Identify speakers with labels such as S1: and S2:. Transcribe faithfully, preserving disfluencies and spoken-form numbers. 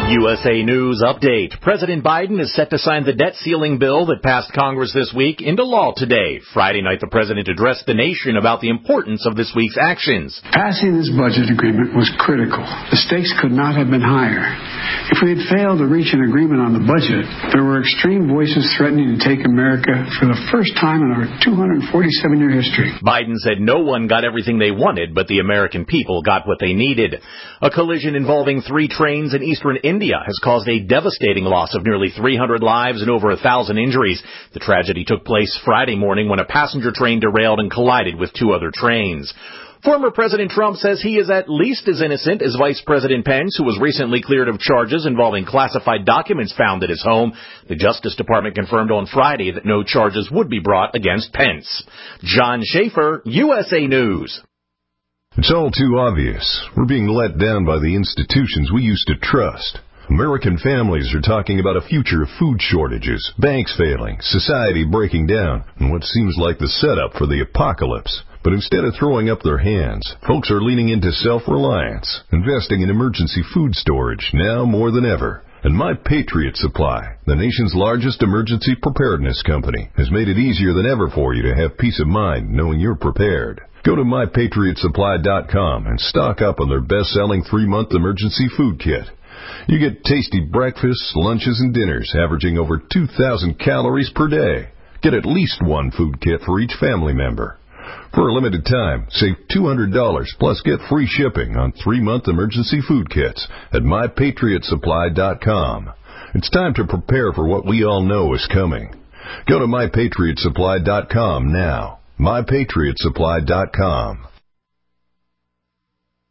S1: U S A News Update. President Biden is set to sign the debt ceiling bill that passed Congress this week into law today. Friday night, the president addressed the nation about the importance of this week's actions.
S2: Passing this budget agreement was critical. The stakes could not have been higher. If we had failed to reach an agreement on the budget, there were extreme voices threatening to take America for the first time in our two hundred forty-seven year history.
S1: Biden said no one got everything they wanted, but the American people got what they needed. A collision involving three trains in eastern India has caused a devastating loss of nearly three hundred lives and over a thousand injuries. The tragedy took place Friday morning when a passenger train derailed and collided with two other trains. Former President Trump says he is at least as innocent as Vice President Pence, who was recently cleared of charges involving classified documents found at his home. The Justice Department confirmed on Friday that no charges would be brought against Pence. John Schaefer, U S A News.
S3: It's all too obvious. We're being let down by the institutions we used to trust. American families are talking about a future of food shortages, banks failing, society breaking down, and what seems like the setup for the apocalypse. But instead of throwing up their hands, folks are leaning into self-reliance, investing in emergency food storage now more than ever. And My Patriot Supply, the nation's largest emergency preparedness company, has made it easier than ever for you to have peace of mind knowing you're prepared. Go to my patriot supply dot com and stock up on their best-selling three-month emergency food kit. You get tasty breakfasts, lunches, and dinners averaging over two thousand calories per day. Get at least one food kit for each family member. For a limited time, save two hundred dollars plus get free shipping on three-month emergency food kits at my patriot supply dot com. It's time to prepare for what we all know is coming. Go to my patriot supply dot com now. my patriot supply dot com.